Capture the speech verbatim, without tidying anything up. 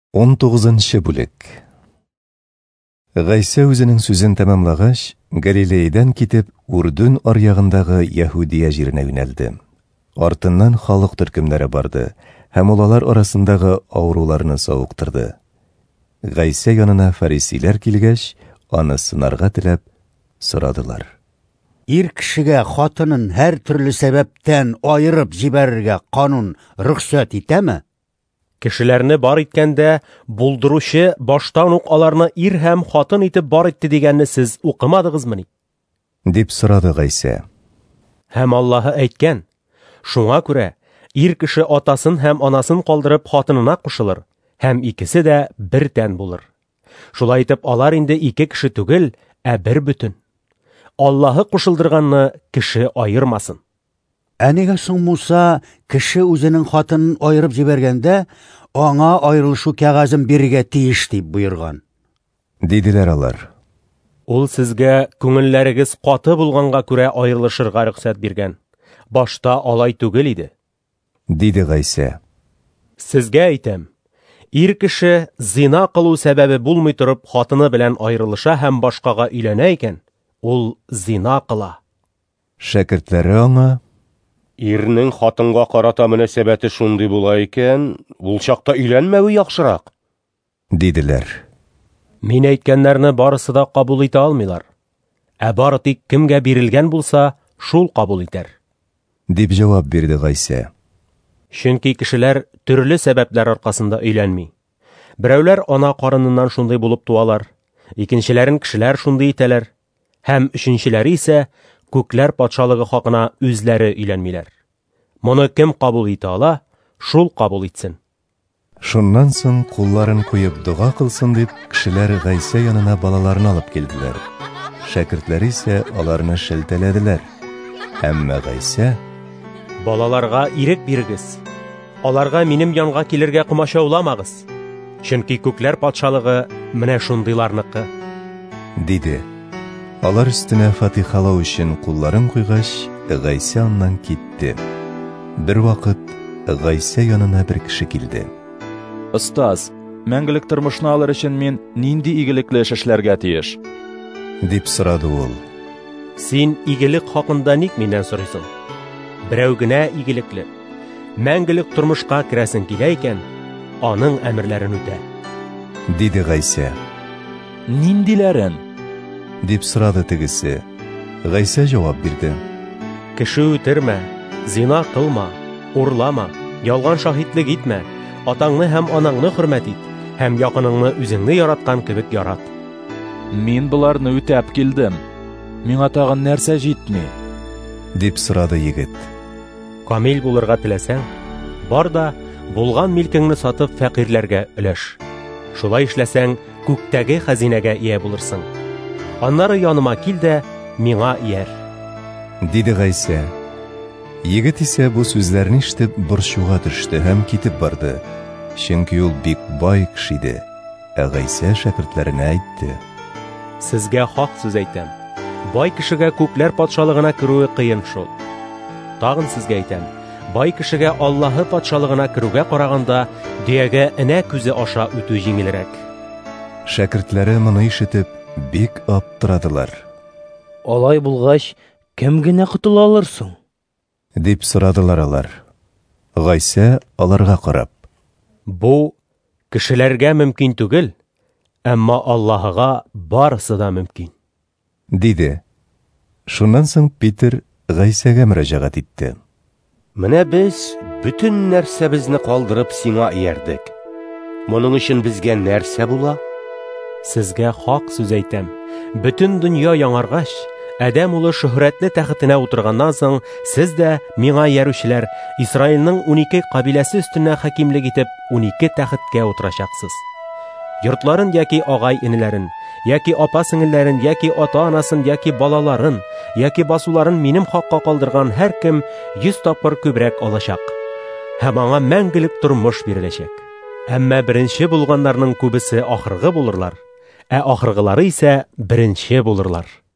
он тугызынчы бүлек. Гайса үзенең сүзен тәмамлагач, Галилеядан китеп, Үрдүн аръягындагы Яһудия җиренә юнәлде. Артыннан халык төркемнәре барды, һәм улар арасындагы авыруларны савыктырды. Гайса янына фарисилар килгәч, аны сынарга теләп сорадылар. Ир кешегә хатынын һәр төрле сәбәптән айырып җибәрергә канун рөхсәт итәме? Кешеләрне бар иткәндә, булдыручы баштан ук аларны ир һәм хатын итеп бар итте дигәнне сез укымадыгызмыни? Дип сорады Гайса. Һәм Аллаһы әйткән: шуңа күрә ир кеше атасын һәм анасын калдырып хатынына кушылыр, һәм икесе дә бер тән булыр. Шулай итеп алар инде ике кеше түгел, ә бер бүтән. Аллаһы кушылдырганны кеше айырмасын. Әнигә соң Муса кеше үзенең хатынын айырып җибәргәндә, аңа айрылышу кәгазен бирергә тиеш дип буйырган. Диделәр алар. Ул сезгә күңелләрегез каты булганга күрә айрылышырга рөхсәт биргән. Башта алай түгел иде. Диде Гайса. Сезгә әйтәм, ир кеше зина кылу сәбәбе булмый торып хатыны белән айрылыша һәм башкага өйләнә икән, ул зина кыла. Шәкертләре аңа: Ирнең хатынга карата мөнәсәбәте шундый була икән, ул чакта өйләнмәүе яхшырак, диделәр. Мин әйткәннәрне барысы да кабул итә алмыйлар. Ә бары тик кемгә бирелгән булса, шул кабул итәр. Дип җавап бирде Гайса. Чөнки кешеләр төрле сәбәпләр аркасында өйләнми. Берәүләр ана карыныннан шундый булып туалар, икенчеләрен кешеләр шундый итәләр, һәм өченчеләре исә күкләр патшалыгы хакына үзләре өйләнмиләр. Моны кем кабул итә ала, шул кабул итсен. Шуннан соң кулларын куеп дуга кылсын дип, кешеләр Гайса янына балаларын алып килделәр. Шәкертләре исә аларны шелтәләделәр. Әмма Гайса: балаларга ирек бирегез. Аларга минем янга килергә комачауламагыз. Чөнки күкләр патшалыгы менә шундыйларныкы, диде. Алар өстенә фатихалау өчен кулларын куйгач, Гайса аннан китте. Бер вакыт Гайса янына бер кеше килде. Остаз, мәңгелек тормышны алыр өчен мин нинди игелекле эш эшләргә тиеш? Дип сорады ул. Син игелек хакында ник миннән сорыйсың? Берәү генә игелекле. Мәңгелек тормышка керәсең килә икән, аның әмерләрен үтә. Диде Гайса. Ниндиләрен? Дип сорады тегесе. Гайса җавап бирде. Кеше үтермә, зина кылма, урлама, ялган шаһидлек итмә, атаңны һәм анаңны хөрмәт ит, һәм якыныңны үзеңне яраткан кебек ярат. Мин буларны үтәп килдем. Миңа тагын нәрсә җитми? Дип сорады егет. Камил булырга теләсәң, бар да булган милкеңне сатып фәкыйрьләргә өләш. Шулай эшләсәң, күктәге хәзинәгә ия булырсың. Аннары яныма кил дә, миңа ияр. Диде Гайса. Егет исә бу сүзләрне ишетеп борчуга төште һәм китеп барды. Чөнки ул бик бай кеше иде. Ә Гайса шәкертләренә әйтте: Сезгә хак сүз әйтәм. Бай кешегә күкләр патшалыгына керүе кыен шул. Тагын сезгә әйтәм, бай кешегә Аллаһы патшалыгына керүгә караганда, дөягә энә күзе аша үтү җиңелрәк. Шәкертләре моны ишетеп бик аптырадылар. Алай булгач, кем генә котыла алырсың? Дип сорадылар алар. Гайса аларга карап: Бу кешеләргә мөмкин түгел, әмма Аллаһыга барысы да мөмкин. Диде. Шуннан соң Питер Гайсәгә мөрәҗәгать итте. Менә без бүтән нәрсәбезне калдырып сиңа иярдек. Моның өчен безгә нәрсә була? Сезгә хак сүз әйтәм. Бүтән дөнья яңаргач, Адәм улы шөһрәтле тәхетенә утырганнан соң, сез дә миңа иярүчеләр Исраилнең унике кабиләсе өстенә хакимлек итеп унике тәхеткә утырачаксыз. Йортларын яки агай-инеләрен, яки апа-сеңелләрен, яки ата-анасын, яки балаларын, яки басуларын минем хакка калдырган һәр кем йөз тапкыр күбрәк алачак. Һәм аңа мәңгелек тормыш биреләчәк. Әмма беренче булганнарның күбесе ахыргы булырлар, ә ахыргылары исә беренче булырлар.